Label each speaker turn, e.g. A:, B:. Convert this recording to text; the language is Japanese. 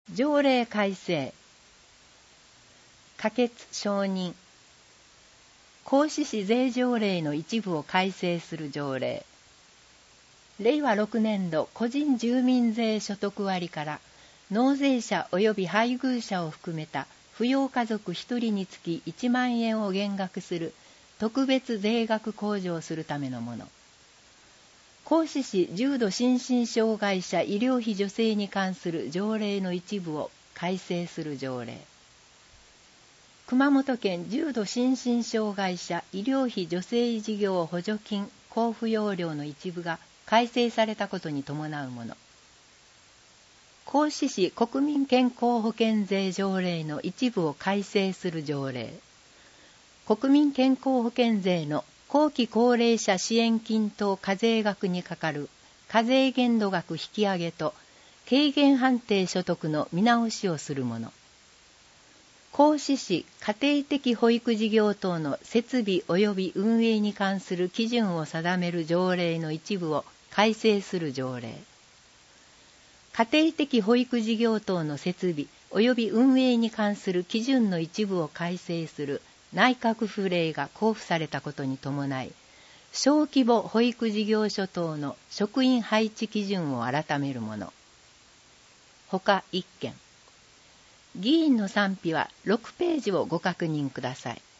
A: 条例改正。可決承認。合志市税条例の一部を改正する条例。令和6年度個人住民税所得割から納税者及び配偶者を含めた扶養家族1人につき1万円を減額する特別税額控除をするためのもの。合志市重度心身障害者医療費助成に関する条例の一部を改正する条例。熊本県重度心身障害者医療費助成事業補助金交付要領の一部が改正されたことに伴うもの。合志市国民健康保険税条例の一部を改正する条例。国民健康保険税の後期高齢者支援金等課税額にかかる課税限度額引き上げと軽減判定所得の見直しをするもの。合志市家庭的保育事業等の設備及び運営に関する基準を定める条例の一部を改正する条例。家庭的保育事業等の設備及び運営に関する基準の一部を改正する内閣府令が公布されたことに伴い、小規模保育事業所等の職員配置基準を改めるもの。他1件。議員の賛否は6ページをご確認ください。